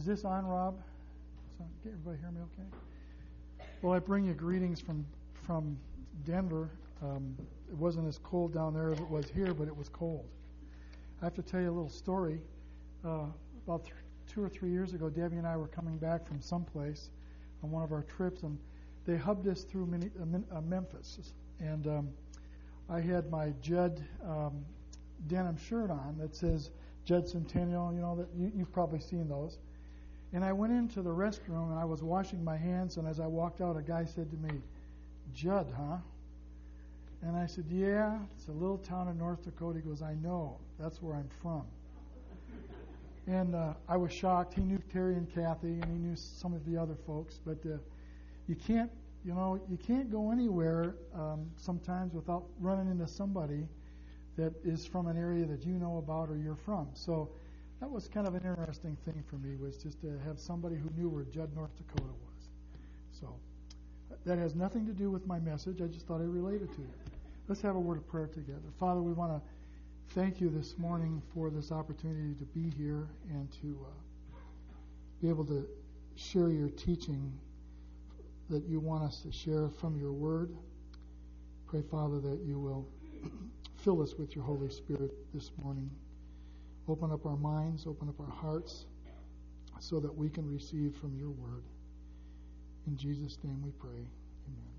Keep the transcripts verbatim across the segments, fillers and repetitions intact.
Is this on, Rob? So, can everybody hear me okay? Well, I bring you greetings from, from Denver. Um, it wasn't as cold down there as it was here, but it was cold. I have to tell you a little story. Uh, about th- two or three years ago, Debbie and I were coming back from someplace on one of our trips, and they hubbed us through mini, uh, uh, Memphis. And um, I had my Judd um, denim shirt on that says Judd Centennial. You know, that you, you've probably seen those. And I went into the restroom, and I was washing my hands, and as I walked out, a guy said to me, "Judd, huh?" And I said, "Yeah, it's a little town in North Dakota." He goes, "I know. That's where I'm from." And uh, I was shocked. He knew Terry and Kathy, and he knew some of the other folks. But uh, you can't, you know, you can't go anywhere um, sometimes without running into somebody that is from an area that you know about or you're from. So that was kind of an interesting thing for me, was just to have somebody who knew where Judd, North Dakota was. So that has nothing to do with my message. I just thought I'd relate it to you. Let's have a word of prayer together. Father, we want to thank you this morning for this opportunity to be here and to uh, be able to share your teaching that you want us to share from your word. Pray, Father, that you will fill us with your Holy Spirit this morning. Open up our minds, open up our hearts, so that we can receive from your word. In Jesus' name we pray. Amen.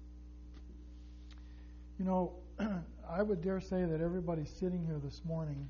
You know, I would dare say that everybody sitting here this morning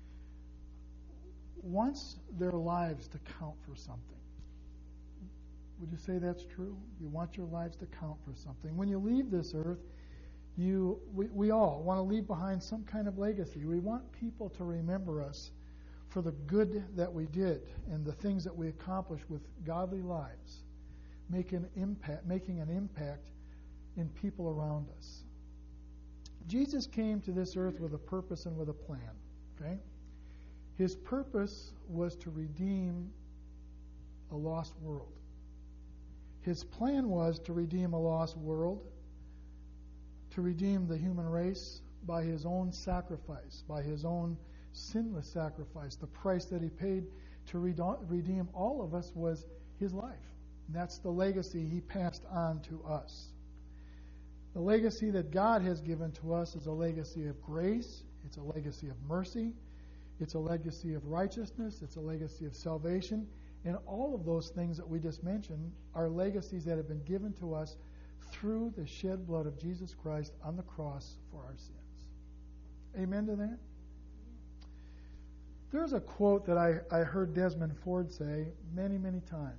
wants their lives to count for something. Would you say that's true? You want your lives to count for something. When you leave this earth, you we, we all want to leave behind some kind of legacy. We want people to remember us for the good that we did and the things that we accomplished with godly lives, making impact, making an impact in people around us. Jesus came to this earth with a purpose and with a plan. Okay? His purpose was to redeem a lost world. His plan was to redeem a lost world, to redeem the human race by his own sacrifice, by his own sinless sacrifice. The price that he paid to redeem all of us was his life. And that's the legacy he passed on to us. The legacy that God has given to us is a legacy of grace. It's a legacy of mercy. It's a legacy of righteousness. It's a legacy of salvation. And all of those things that we just mentioned are legacies that have been given to us through the shed blood of Jesus Christ on the cross for our sins. Amen to that? There's a quote that I, I heard Desmond Ford say many, many times.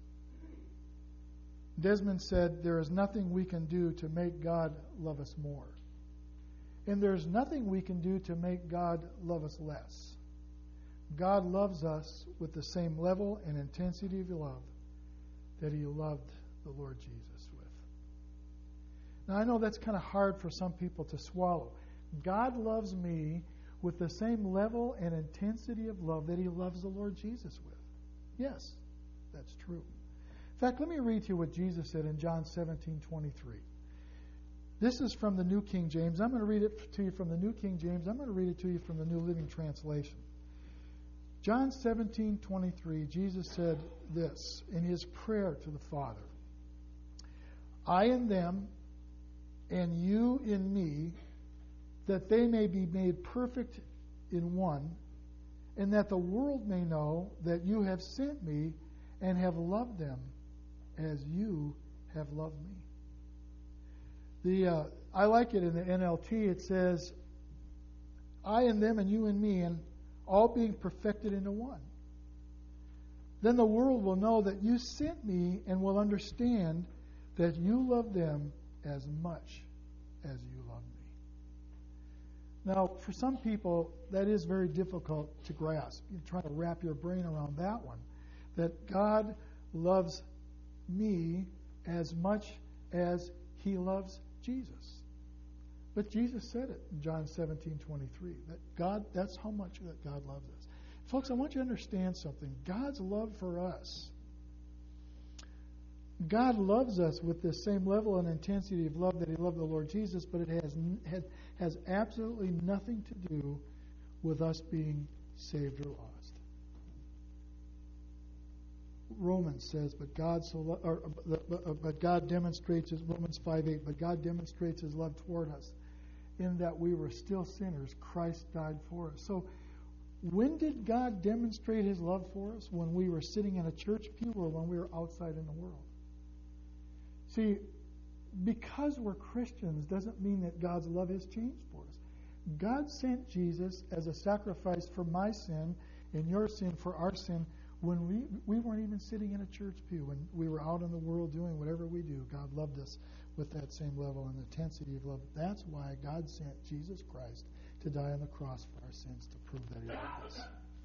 Desmond said, "There is nothing we can do to make God love us more. And there's nothing we can do to make God love us less. God loves us with the same level and intensity of love that he loved the Lord Jesus with." Now, I know that's kind of hard for some people to swallow. God loves me with the same level and intensity of love that he loves the Lord Jesus with. Yes, that's true. In fact, let me read to you what Jesus said in John seventeen twenty-three. This is from the New King James. I'm going to read it to you from the New King James. I'm going to read it to you from the New Living Translation. John seventeen twenty-three, Jesus said this in his prayer to the Father: "I in them, and you in me, that they may be made perfect in one, and that the world may know that you have sent me and have loved them as you have loved me." The uh, I like it in the N L T. It says, "I in them and you in me, and all being perfected into one. Then the world will know that you sent me and will understand that you love them as much as you love me." Now, for some people, that is very difficult to grasp. You're trying to wrap your brain around that one. That God loves me as much as he loves Jesus. But Jesus said it in John seventeen twenty-three. That God, that's how much that God loves us. Folks, I want you to understand something. God's love for us. God loves us with the same level and intensity of love that he loved the Lord Jesus, but it has, has, has absolutely nothing to do with us being saved or lost. Romans says, but God so lo- or, or, but God demonstrates his Romans five eight, but God demonstrates his love toward us in that we were still sinners, Christ died for us. So when did God demonstrate his love for us? When we were sitting in a church pew or when we were outside in the world? See, because we're Christians doesn't mean that God's love has changed for us. God sent Jesus as a sacrifice for my sin and your sin for our sin when we, we weren't even sitting in a church pew. When we were out in the world doing whatever we do, God loved us with that same level and intensity of love. That's why God sent Jesus Christ to die on the cross for our sins, to prove that he loved us.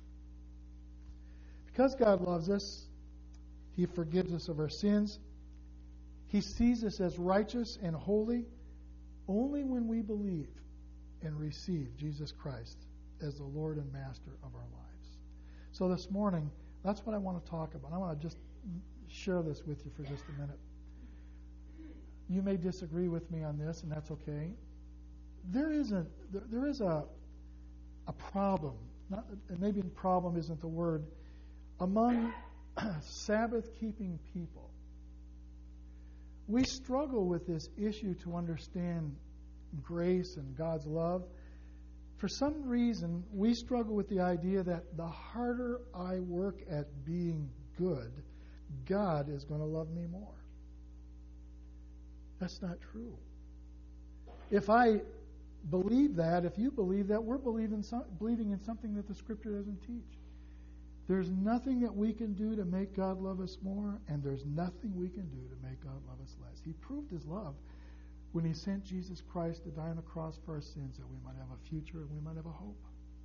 Because God loves us, he forgives us of our sins. He sees us as righteous and holy only when we believe and receive Jesus Christ as the Lord and Master of our lives. So this morning, that's what I want to talk about. I want to just share this with you for just a minute. You may disagree with me on this, and that's okay. There is a there, there is a a problem. Not, and maybe problem isn't the word. Among Sabbath-keeping people, we struggle with this issue to understand grace and God's love. For some reason, we struggle with the idea that the harder I work at being good, God is going to love me more. That's not true. If I believe that, if you believe that, we're believing, some, believing in something that the Scripture doesn't teach. There's nothing that we can do to make God love us more, and there's nothing we can do to make God love us less. He proved his love when he sent Jesus Christ to die on the cross for our sins, that we might have a future and we might have a hope.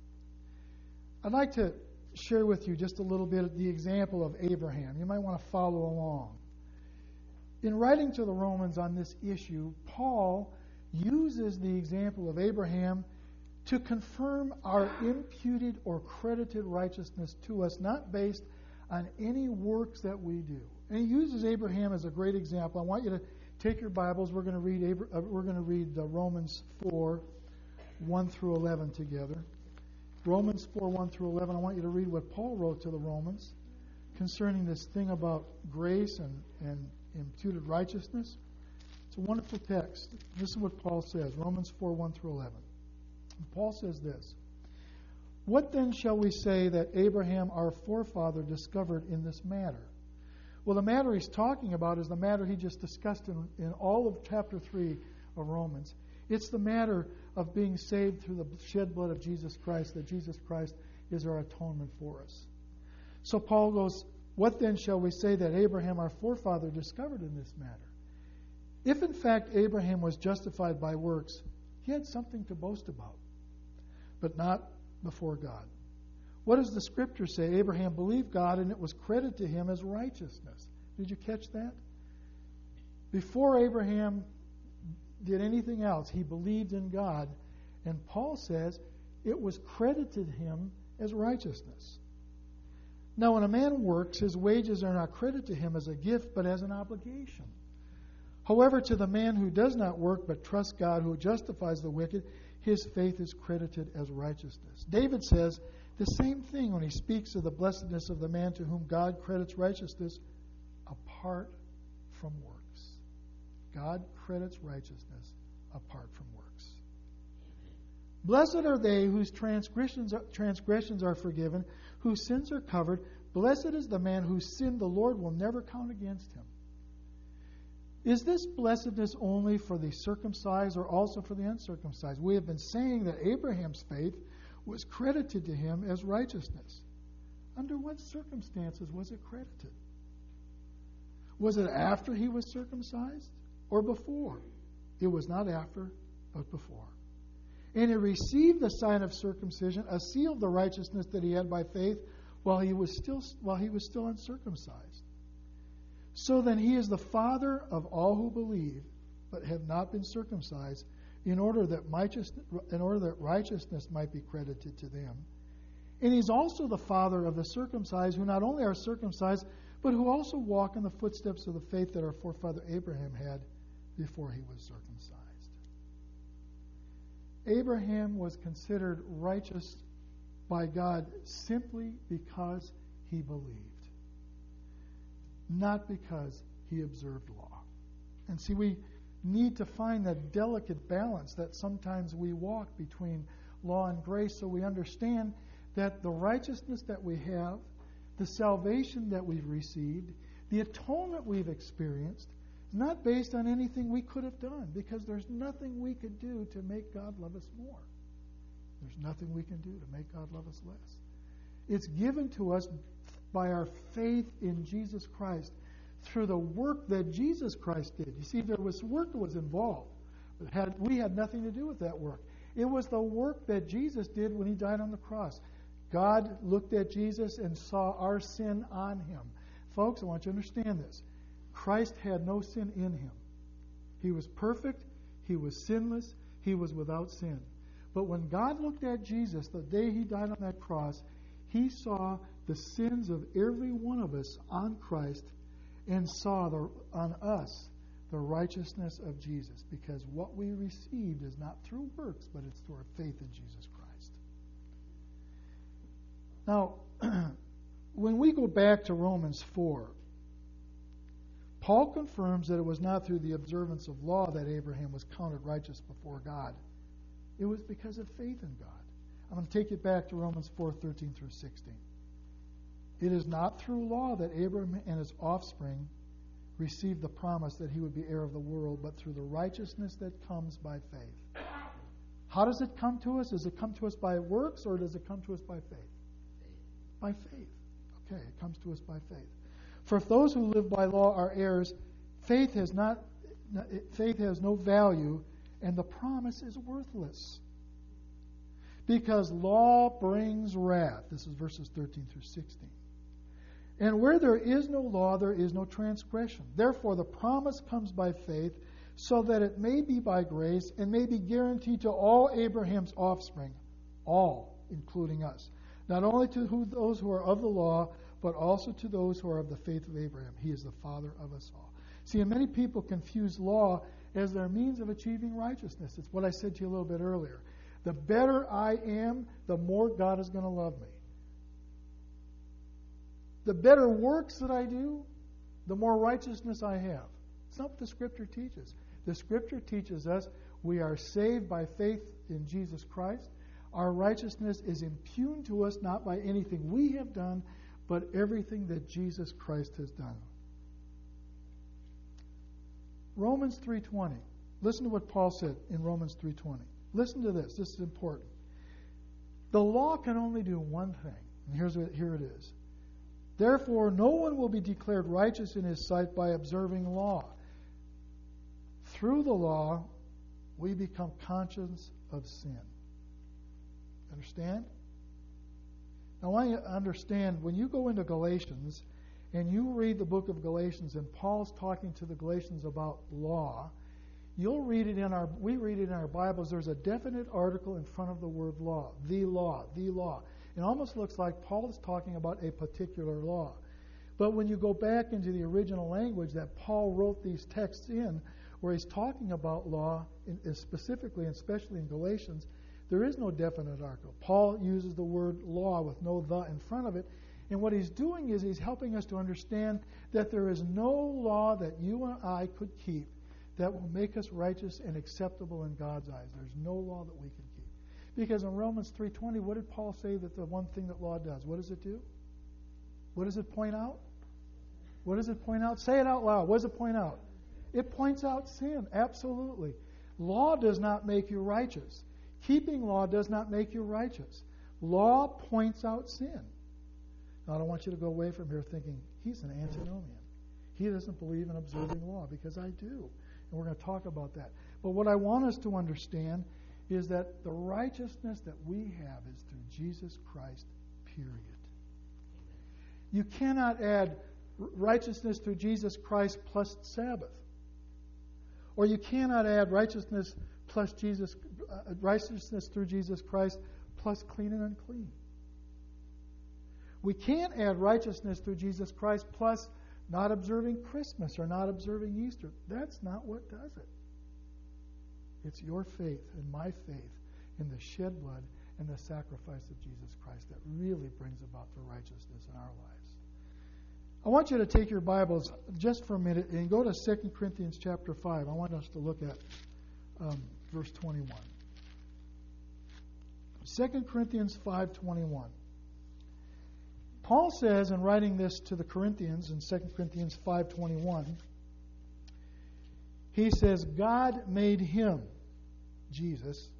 I'd like to share with you just a little bit of the example of Abraham. You might want to follow along. In writing to the Romans on this issue, Paul uses the example of Abraham to confirm our imputed or credited righteousness to us, not based on any works that we do. And he uses Abraham as a great example. I want you to take your Bibles. We're going to read Abra- uh, we're going to read uh, Romans four, one through eleven together. Romans four, one through eleven. I want you to read what Paul wrote to the Romans concerning this thing about grace and, and imputed righteousness. It's a wonderful text. This is what Paul says, Romans four, one through eleven. And Paul says this: What then shall we say that Abraham our forefather discovered in this matter? Well, the matter he's talking about is the matter he just discussed in, in all of chapter three of Romans. It's the matter of being saved through the shed blood of Jesus Christ, that Jesus Christ is our atonement for us. So Paul goes, what then shall we say that Abraham our forefather discovered in this matter? If in fact Abraham was justified by works, he had something to boast about, but not before God. What does the Scripture say? Abraham believed God, and it was credited to him as righteousness. Did you catch that? Before Abraham did anything else, he believed in God, and Paul says it was credited to him as righteousness. Now, when a man works, his wages are not credited to him as a gift, but as an obligation. However, to the man who does not work but trusts God, who justifies the wicked, his faith is credited as righteousness. David says the same thing when he speaks of the blessedness of the man to whom God credits righteousness apart from works. God credits righteousness apart from works. Blessed are they whose transgressions are, transgressions are forgiven, whose sins are covered. Blessed is the man whose sin the Lord will never count against him. Is this blessedness only for the circumcised or also for the uncircumcised? We have been saying that Abraham's faith was credited to him as righteousness. Under what circumstances was it credited? Was it after he was circumcised or before? It was not after, but before. And he received the sign of circumcision, a seal of the righteousness that he had by faith, while he was still while he was still uncircumcised. So then he is the father of all who believe, but have not been circumcised, in order that in order that righteousness might be credited to them. And he's also the father of the circumcised, who not only are circumcised, but who also walk in the footsteps of the faith that our forefather Abraham had before he was circumcised. Abraham was considered righteous by God simply because he believed. not because he observed law. And see, we need to find that delicate balance that sometimes we walk between law and grace, so we understand that the righteousness that we have, the salvation that we've received, the atonement we've experienced, is not based on anything we could have done, because there's nothing we could do to make God love us more. There's nothing we can do to make God love us less. It's given to us by our faith in Jesus Christ through the work that Jesus Christ did. You see, there was work that was involved. But had, we had nothing to do with that work. It was the work that Jesus did when he died on the cross. God looked at Jesus and saw our sin on him. Folks, I want you to understand this. Christ had no sin in him. He was perfect. He was sinless. He was without sin. But when God looked at Jesus the day he died on that cross, he saw the sins of every one of us on Christ and saw the, on us the righteousness of Jesus, because what we received is not through works, but it's through our faith in Jesus Christ. Now, when we go back to Romans four, Paul confirms that it was not through the observance of law that Abraham was counted righteous before God. It was because of faith in God. I'm going to take you back to Romans four, thirteen through sixteen. It is not through law that Abraham and his offspring received the promise that he would be heir of the world, but through the righteousness that comes by faith. How does it come to us? Does it come to us by works, or does it come to us by faith? By faith. Okay, it comes to us by faith. For if those who live by law are heirs, faith has not faith has no value, and the promise is worthless. Because law brings wrath. This is verses thirteen through sixteen. And where there is no law, there is no transgression. Therefore, the promise comes by faith, so that it may be by grace and may be guaranteed to all Abraham's offspring, all, including us. Not only to who, those who are of the law, but also to those who are of the faith of Abraham. He is the father of us all. See, and many people confuse law as their means of achieving righteousness. It's what I said to you a little bit earlier. The better I am, the more God is going to love me. The better works that I do, the more righteousness I have. It's not what the Scripture teaches. The Scripture teaches us we are saved by faith in Jesus Christ. Our righteousness is impugned to us not by anything we have done, but everything that Jesus Christ has done. Romans three twenty. Listen to what Paul said in Romans three twenty. Listen to this. This is important. The law can only do one thing. And here's what, here it is. Therefore, no one will be declared righteous in his sight by observing law. Through the law, we become conscious of sin. Understand? Now, I want you to understand, when you go into Galatians and you read the book of Galatians and Paul's talking to the Galatians about law, you'll read it in our, we read it in our Bibles, there's a definite article in front of the word law. The law, the law. It almost looks like Paul is talking about a particular law. But when you go back into the original language that Paul wrote these texts in, where he's talking about law, in, specifically and especially in Galatians, there is no definite article. Paul uses the word law with no the in front of it. And what he's doing is he's helping us to understand that there is no law that you and I could keep that will make us righteous and acceptable in God's eyes. There's no law that we can keep. Because in Romans three twenty, what did Paul say that the one thing that law does? What does it do? What does it point out? What does it point out? Say it out loud. What does it point out? It points out sin. Absolutely. Law does not make you righteous. Keeping law does not make you righteous. Law points out sin. Now, I don't want you to go away from here thinking, he's an antinomian. He doesn't believe in observing law, because I do. And we're going to talk about that. But what I want us to understand is that the righteousness that we have is through Jesus Christ, period. You cannot add righteousness through Jesus Christ plus Sabbath. Or you cannot add righteousness plus Jesus, uh, righteousness through Jesus Christ plus clean and unclean. We can't add righteousness through Jesus Christ plus not observing Christmas or not observing Easter. That's not what does it. It's your faith and my faith in the shed blood and the sacrifice of Jesus Christ that really brings about the righteousness in our lives. I want you to take your Bibles just for a minute and go to Second Corinthians chapter five. I want us to look at um, verse twenty-one. Second Corinthians five twenty-one. Paul says, in writing this to the Corinthians in Second Corinthians five twenty-one, he says, God made him, Jesus,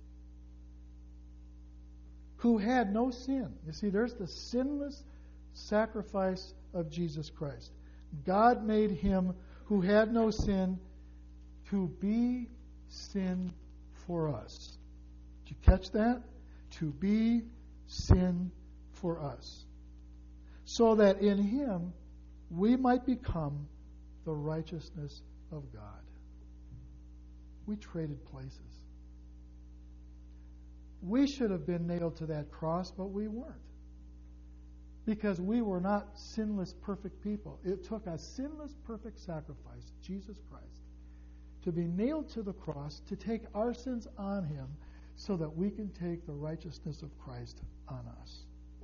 who had no sin. You see, there's the sinless sacrifice of Jesus Christ. God made him who had no sin to be sin for us. Did you catch that? To be sin for us. So that in him we might become the righteousness of God. We traded places. We should have been nailed to that cross, but we weren't. Because we were not sinless, perfect people. It took a sinless, perfect sacrifice, Jesus Christ, to be nailed to the cross, to take our sins on him, so that we can take the righteousness of Christ on us.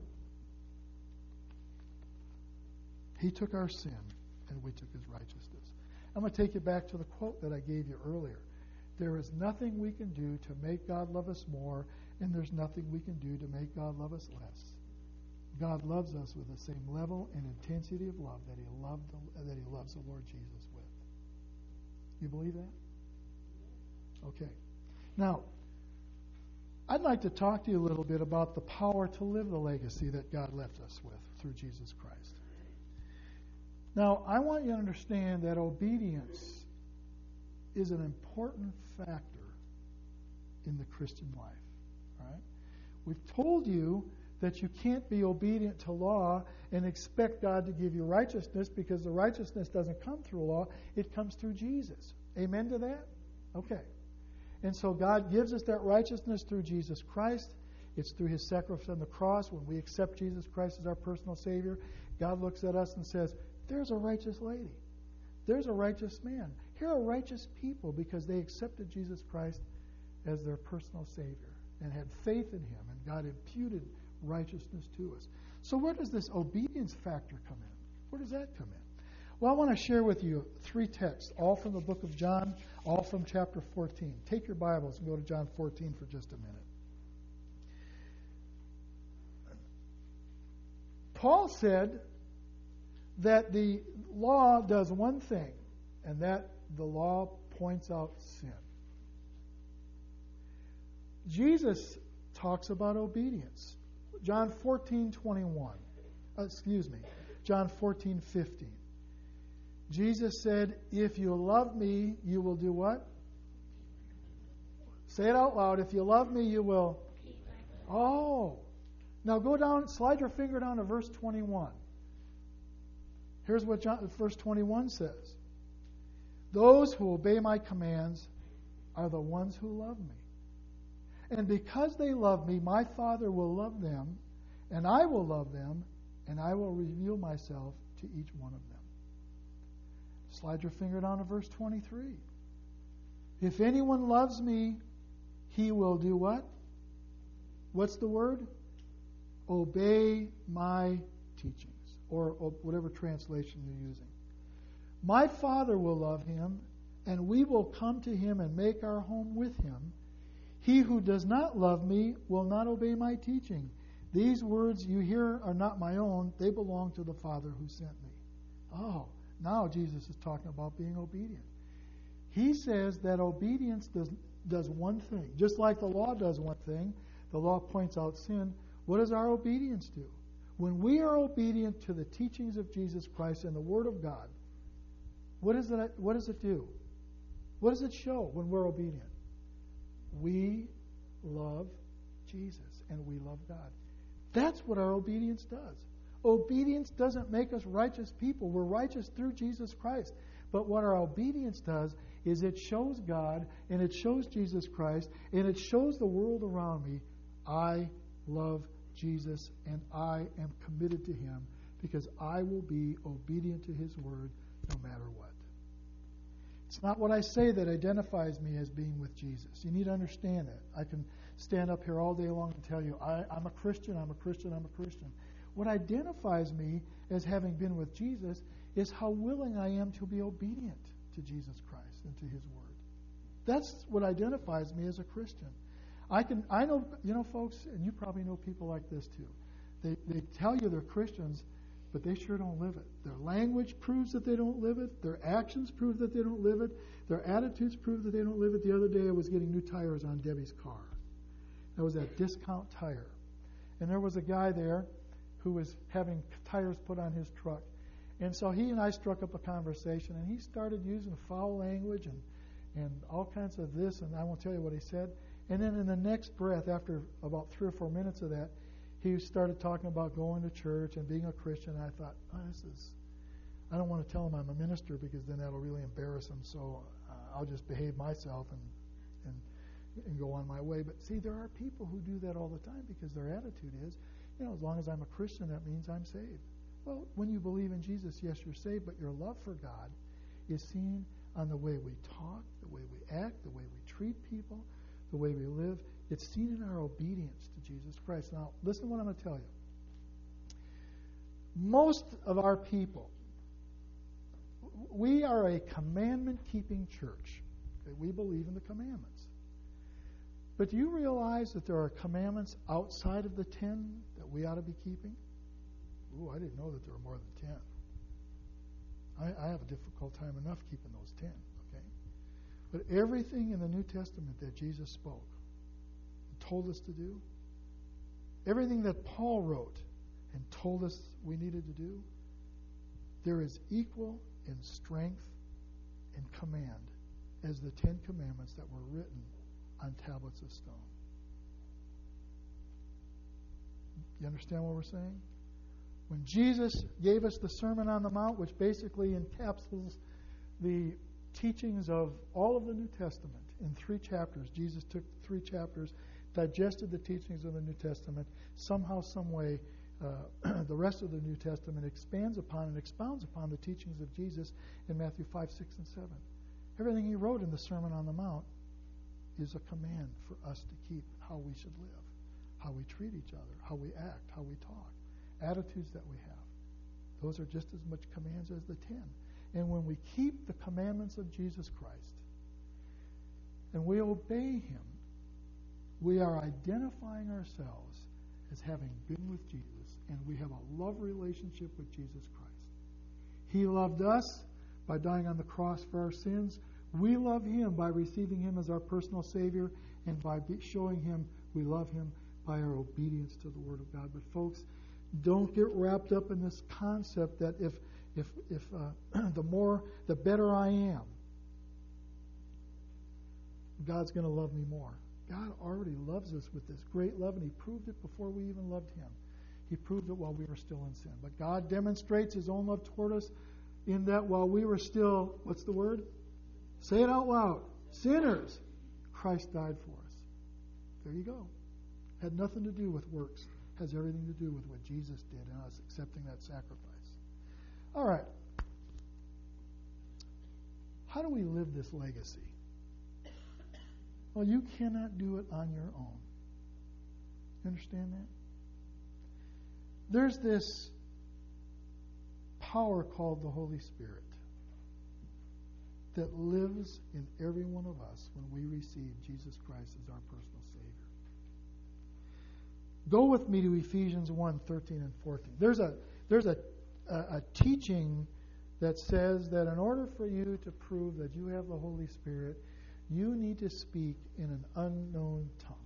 He took our sin, and we took his righteousness. I'm going to take you back to the quote that I gave you earlier. There is nothing we can do to make God love us more, and there's nothing we can do to make God love us less. God loves us with the same level and intensity of love that he loved the, that he loves the Lord Jesus with. You believe that? Okay. Now, I'd like to talk to you a little bit about the power to live the legacy that God left us with through Jesus Christ. Now, I want you to understand that obedience is an important factor in the Christian life. All right? We've told you that you can't be obedient to law and expect God to give you righteousness, because the righteousness doesn't come through law, it comes through Jesus. Amen to that? Okay. And so God gives us that righteousness through Jesus Christ. It's through his sacrifice on the cross. When we accept Jesus Christ as our personal Savior, God looks at us and says, there's a righteous lady. There's a righteous man. Here are righteous people because they accepted Jesus Christ as their personal Savior and had faith in him, and God imputed righteousness to us. So where does this obedience factor come in? Where does that come in? Well, I want to share with you three texts, all from the book of John, all from chapter fourteen. Take your Bibles and go to John fourteen for just a minute. Paul said that the law does one thing, and that the law points out sin. Jesus talks about obedience. John fourteen twenty-one. Uh, excuse me. John fourteen fifteen. Jesus said, if you love me, you will do what? Say it out loud. If you love me, you will. Oh. Now go down, slide your finger down to verse twenty-one. Here's what John, verse twenty-one says. Those who obey my commands are the ones who love me. And because they love me, my Father will love them, and I will love them, and I will reveal myself to each one of them. Slide your finger down to verse twenty-three. If anyone loves me, he will do what? What's the word? Obey my teachings, or, or whatever translation you're using. My Father will love him, and we will come to him and make our home with him. He who does not love me will not obey my teaching. These words you hear are not my own. They belong to the Father who sent me. Oh, now Jesus is talking about being obedient. He says that obedience does, does one thing. Just like the law does one thing, the law points out sin. What does our obedience do? When we are obedient to the teachings of Jesus Christ and the Word of God, what, is it, what does it do? What does it show when we're obedient? We love Jesus and we love God. That's what our obedience does. Obedience doesn't make us righteous people. We're righteous through Jesus Christ. But what our obedience does is it shows God and it shows Jesus Christ and it shows the world around me, I love Jesus and I am committed to him because I will be obedient to his word no matter what. It's not what I say that identifies me as being with Jesus. You need to understand that. I can stand up here all day long and tell you, I, I'm a Christian, I'm a Christian, I'm a Christian. What identifies me as having been with Jesus is how willing I am to be obedient to Jesus Christ and to His Word. That's what identifies me as a Christian. I can, I know, you know, folks, and you probably know people like this too. They, they tell you they're Christians, but they sure don't live it. Their language proves that they don't live it. Their actions prove that they don't live it. Their attitudes prove that they don't live it. The other day I was getting new tires on Debbie's car. That was at Discount Tire. And there was a guy there who was having tires put on his truck. And so he and I struck up a conversation, and he started using foul language and, and all kinds of this, and I won't tell you what he said. And then in the next breath, after about three or four minutes of that, he started talking about going to church and being a Christian. And I thought, oh, this is, I don't want to tell him I'm a minister because then that'll really embarrass him, so uh, I'll just behave myself and, and, and go on my way. But see, there are people who do that all the time because their attitude is, you know, as long as I'm a Christian, that means I'm saved. Well, when you believe in Jesus, yes, you're saved, but your love for God is seen on the way we talk, the way we act, the way we treat people, the way we live. It's seen in our obedience to Jesus Christ. Now, listen to what I'm going to tell you. Most of our people, we are a commandment-keeping church. Okay? We believe in the commandments. But do you realize that there are commandments outside of the ten that we ought to be keeping? Ooh, I didn't know that there were more than ten. I, I have a difficult time enough keeping those ten, okay? But everything in the New Testament that Jesus spoke and told us to do, everything that Paul wrote and told us we needed to do, there is equal in strength and command as the Ten Commandments that were written on tablets of stone. You understand what we're saying? When Jesus gave us the Sermon on the Mount, which basically encapsulates the teachings of all of the New Testament in three chapters, Jesus took three chapters, digested the teachings of the New Testament, somehow, some way, uh, the rest of the New Testament expands upon and expounds upon the teachings of Jesus in Matthew five, six, and seven. Everything he wrote in the Sermon on the Mount is a command for us to keep how we should live, how we treat each other, how we act, how we talk, attitudes that we have. Those are just as much commands as the ten. And when we keep the commandments of Jesus Christ and we obey him, we are identifying ourselves as having been with Jesus, and we have a love relationship with Jesus Christ. He loved us by dying on the cross for our sins. We love him by receiving him as our personal Savior, and by showing him we love him by our obedience to the Word of God. But folks, don't get wrapped up in this concept that if if if uh, the more, the better I am, God's going to love me more. God already loves us with this great love, and he proved it before we even loved him. He proved it while we were still in sin. But God demonstrates his own love toward us in that while we were still, what's the word? Say it out loud. Sinners. Christ died for us. There you go. Had nothing to do with works. Has everything to do with what Jesus did and us accepting that sacrifice. All right. How do we live this legacy? Well, you cannot do it on your own. You understand that? There's this power called the Holy Spirit that lives in every one of us when we receive Jesus Christ as our personal Savior. Go with me to Ephesians one, thirteen and fourteen. There's a there's a, a, a teaching that says that in order for you to prove that you have the Holy Spirit, you need to speak in an unknown tongue.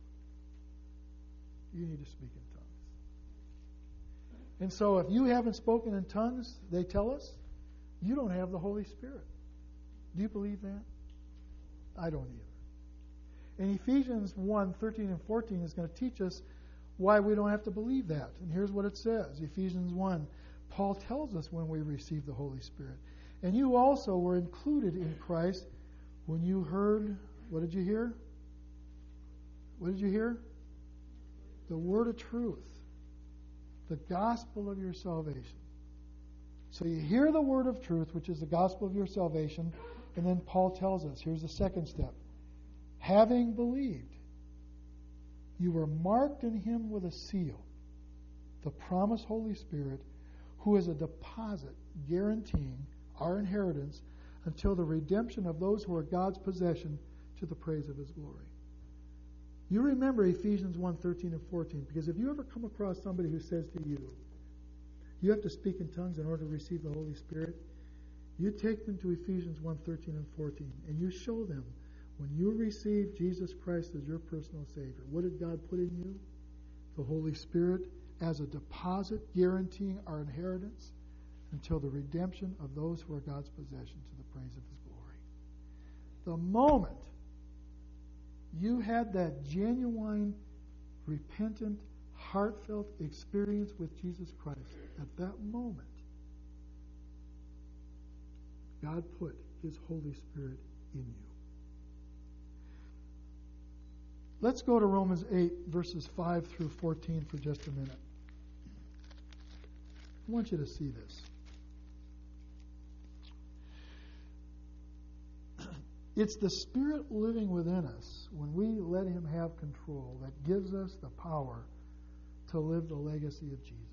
You need to speak in tongues. And so if you haven't spoken in tongues, they tell us, you don't have the Holy Spirit. Do you believe that? I don't either. And Ephesians one, thirteen and fourteen is going to teach us why we don't have to believe that. And here's what it says. Ephesians one, Paul tells us when we receive the Holy Spirit. And you also were included in Christ when you heard, what did you hear? What did you hear? The word of truth. The gospel of your salvation. So you hear the word of truth, which is the gospel of your salvation, and then Paul tells us, here's the second step. Having believed, you were marked in him with a seal, the promised Holy Spirit, who is a deposit guaranteeing our inheritance until the redemption of those who are God's possession to the praise of his glory. You remember Ephesians one, thirteen and fourteen, because if you ever come across somebody who says to you, you have to speak in tongues in order to receive the Holy Spirit, you take them to Ephesians one, thirteen and fourteen, and you show them, when you receive Jesus Christ as your personal Savior, what did God put in you? The Holy Spirit as a deposit guaranteeing our inheritance until the redemption of those who are God's possession to the praise of his glory. The moment you had that genuine, repentant, heartfelt experience with Jesus Christ, at that moment, God put his Holy Spirit in you. Let's go to Romans eight, verses five through fourteen for just a minute. I want you to see this. It's the Spirit living within us when we let him have control that gives us the power to live the legacy of Jesus.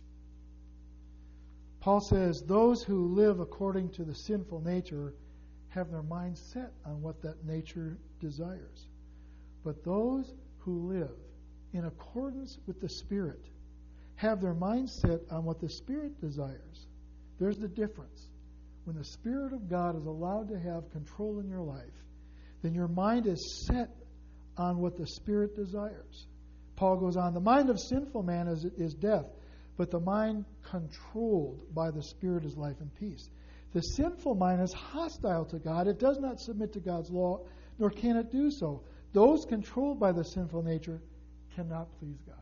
Paul says, those who live according to the sinful nature have their mind set on what that nature desires. But those who live in accordance with the Spirit have their mind set on what the Spirit desires. There's the difference. When the Spirit of God is allowed to have control in your life, then your mind is set on what the Spirit desires. Paul goes on, the mind of sinful man is, is death, but the mind controlled by the Spirit is life and peace. The sinful mind is hostile to God. It does not submit to God's law, nor can it do so. Those controlled by the sinful nature cannot please God.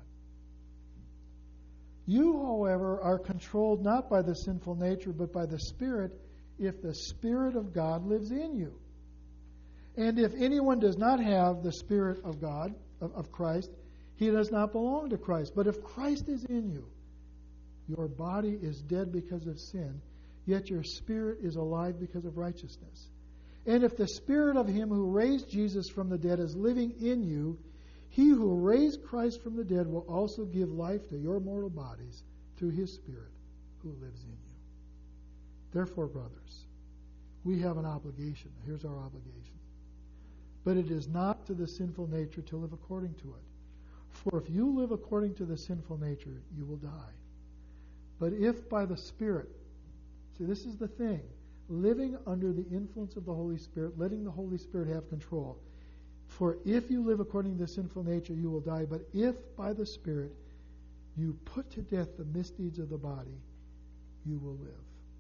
You, however, are controlled not by the sinful nature, but by the Spirit, if the Spirit of God lives in you. And if anyone does not have the Spirit of God, of, of Christ, he does not belong to Christ. But if Christ is in you, your body is dead because of sin, yet your spirit is alive because of righteousness. And if the Spirit of him who raised Jesus from the dead is living in you, he who raised Christ from the dead will also give life to your mortal bodies through his Spirit who lives in you. Therefore, brothers, we have an obligation. Here's our obligation. But it is not to the sinful nature to live according to it. For if you live according to the sinful nature, you will die. But if by the Spirit, see, this is the thing, living under the influence of the Holy Spirit, letting the Holy Spirit have control. For if you live according to the sinful nature, you will die. But if by the Spirit you put to death the misdeeds of the body, you will live.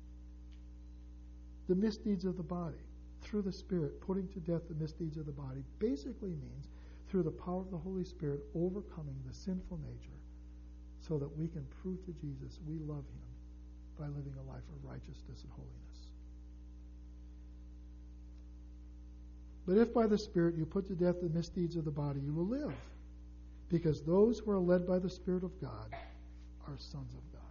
The misdeeds of the body, through the Spirit, putting to death the misdeeds of the body, basically means through the power of the Holy Spirit overcoming the sinful nature so that we can prove to Jesus we love him by living a life of righteousness and holiness. But if by the Spirit you put to death the misdeeds of the body, you will live, because those who are led by the Spirit of God are sons of God.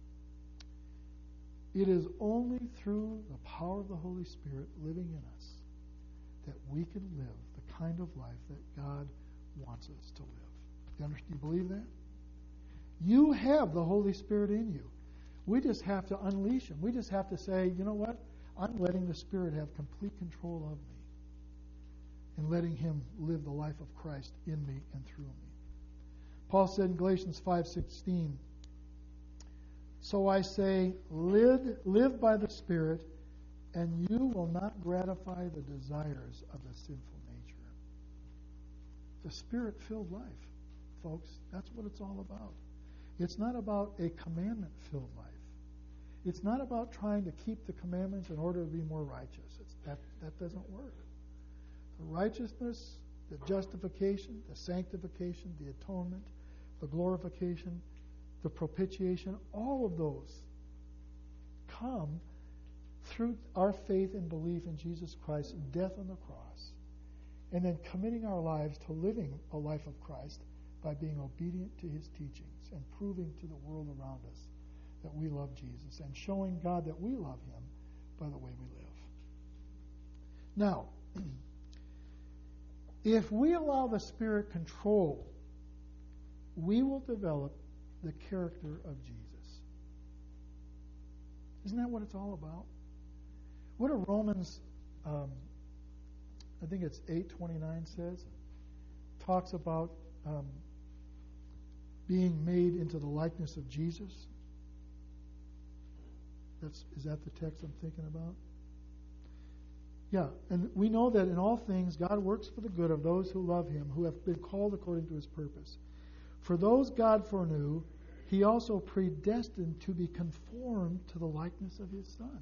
It is only through the power of the Holy Spirit living in us that we can live the kind of life that God wants us to live. Do you understand? Do you believe that? You have the Holy Spirit in you. We just have to unleash him. We just have to say, you know what? I'm letting the Spirit have complete control of me and letting him live the life of Christ in me and through me. Paul said in Galatians five sixteen, so I say, live, live by the Spirit, and you will not gratify the desires of the sinful nature. The Spirit-filled life, folks, that's what it's all about. It's not about a commandment-filled life. It's not about trying to keep the commandments in order to be more righteous. It's, that, that doesn't work. The righteousness, the justification, the sanctification, the atonement, the glorification, the propitiation, all of those come through our faith and belief in Jesus Christ's death on the cross, and then committing our lives to living a life of Christ by being obedient to his teachings and proving to the world around us that we love Jesus and showing God that we love him by the way we live. Now, if we allow the Spirit control, we will develop the character of Jesus. Isn't that what it's all about? What do Romans, um, I think it's eight twenty-nine says? Talks about um, being made into the likeness of Jesus. That's, is that the text I'm thinking about? Yeah, and we know that in all things God works for the good of those who love Him, who have been called according to His purpose. For those God foreknew, He also predestined to be conformed to the likeness of His Son.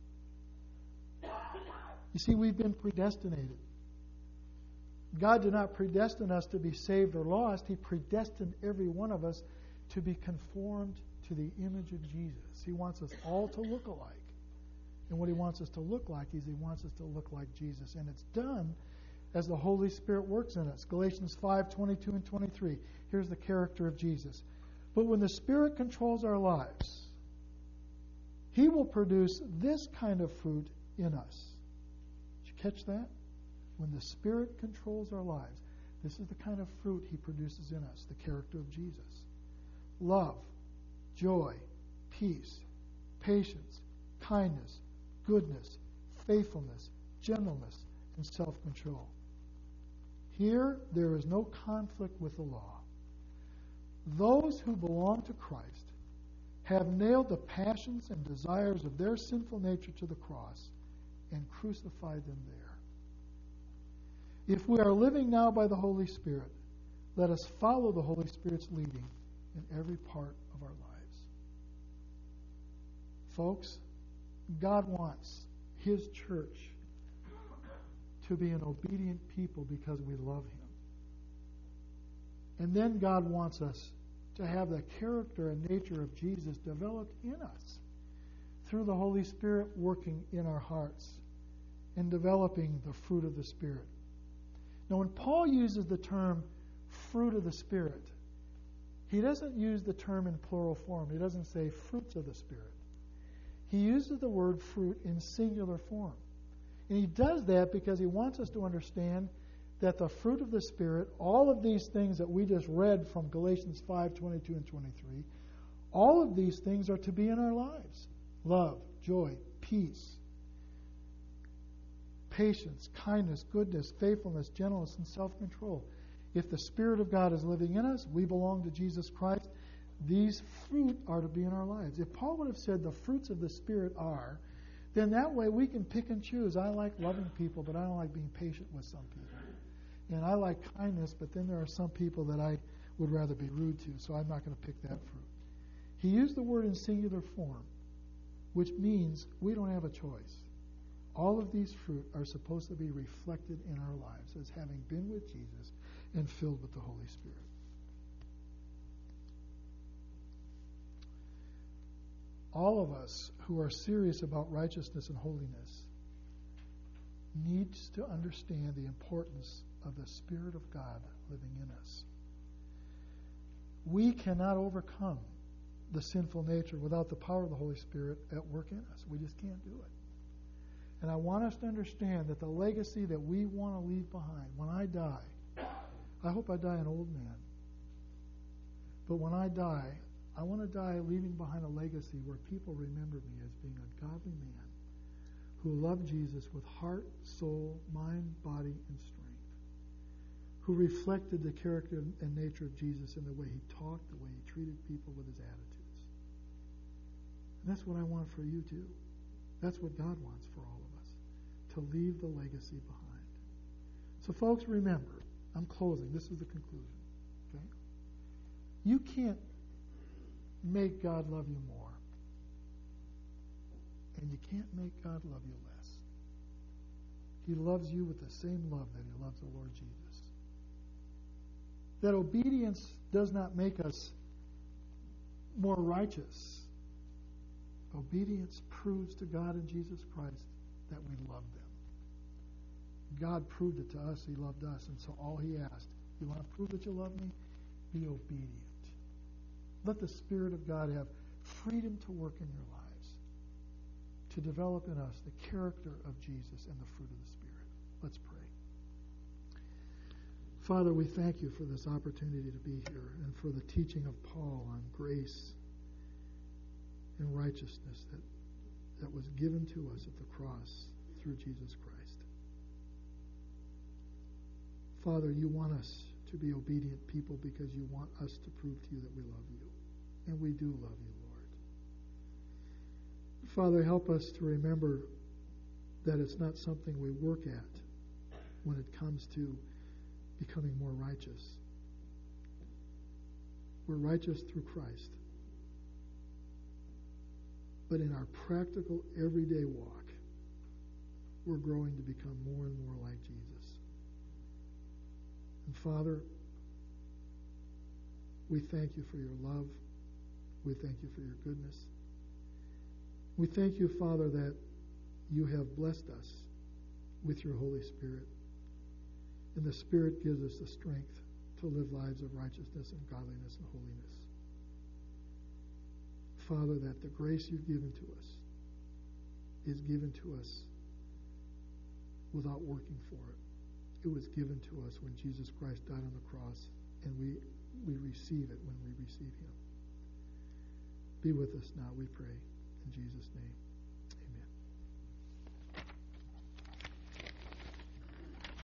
You see, we've been predestinated. God did not predestine us to be saved or lost. He predestined every one of us to be conformed to the image of Jesus. He wants us all to look alike. And what He wants us to look like is He wants us to look like Jesus. And it's done as the Holy Spirit works in us. Galatians five twenty-two and twenty-three. Here's the character of Jesus. But when the Spirit controls our lives, He will produce this kind of fruit in us. Did you catch that? When the Spirit controls our lives, this is the kind of fruit He produces in us, the character of Jesus. Love, joy, peace, patience, kindness, goodness, faithfulness, gentleness, and self-control. Here, there is no conflict with the law. Those who belong to Christ have nailed the passions and desires of their sinful nature to the cross and crucified them there. If we are living now by the Holy Spirit, let us follow the Holy Spirit's leading in every part of our lives. Folks, God wants His church to be an obedient people because we love Him. And then God wants us to have the character and nature of Jesus developed in us through the Holy Spirit working in our hearts and developing the fruit of the Spirit. Now, when Paul uses the term fruit of the Spirit, he doesn't use the term in plural form. He doesn't say fruits of the Spirit. He uses the word fruit in singular form. And he does that because he wants us to understand that the fruit of the Spirit, all of these things that we just read from Galatians five twenty-two and twenty-three, all of these things are to be in our lives. Love, joy, peace, patience, kindness, goodness, faithfulness, gentleness, and self-control. If the Spirit of God is living in us, we belong to Jesus Christ, these fruit are to be in our lives. If Paul would have said the fruits of the Spirit are, then that way we can pick and choose. I like loving people, but I don't like being patient with some people. And I like kindness, but then there are some people that I would rather be rude to, so I'm not going to pick that fruit. He used the word in singular form, which means we don't have a choice. All of these fruit are supposed to be reflected in our lives as having been with Jesus and filled with the Holy Spirit. All of us who are serious about righteousness and holiness needs to understand the importance of the Spirit of God living in us. We cannot overcome the sinful nature without the power of the Holy Spirit at work in us. We just can't do it. And I want us to understand that the legacy that we want to leave behind, when I die, I hope I die an old man. But when I die, I want to die leaving behind a legacy where people remember me as being a godly man who loved Jesus with heart, soul, mind, body, and strength, who reflected the character and nature of Jesus in the way he talked, the way he treated people with his attitudes. And that's what I want for you too. That's what God wants for all of us, to leave the legacy behind. So folks, remember, I'm closing. This is the conclusion. Okay? You can't make God love you more. And you can't make God love you less. He loves you with the same love that he loves the Lord Jesus. That obedience does not make us more righteous. Obedience proves to God and Jesus Christ that we love them. God proved it to us. He loved us. And so all he asked, you want to prove that you love me? Be obedient. Let the Spirit of God have freedom to work in your lives, to develop in us the character of Jesus and the fruit of the Spirit. Let's pray. Father, we thank you for this opportunity to be here and for the teaching of Paul on grace and righteousness that, that was given to us at the cross through Jesus Christ. Father, you want us to be obedient people because you want us to prove to you that we love you. And we do love you, Lord. Father, help us to remember that it's not something we work at when it comes to becoming more righteous. We're righteous through Christ. But in our practical, everyday walk, we're growing to become more and more like Jesus. And Father, we thank you for your love. We thank you for your goodness. We thank you, Father, that you have blessed us with your Holy Spirit. And the Spirit gives us the strength to live lives of righteousness and godliness and holiness. Father, that the grace you've given to us is given to us without working for it. It was given to us when Jesus Christ died on the cross, and we, we receive it when we receive him. Be with us now, we pray. In Jesus' name.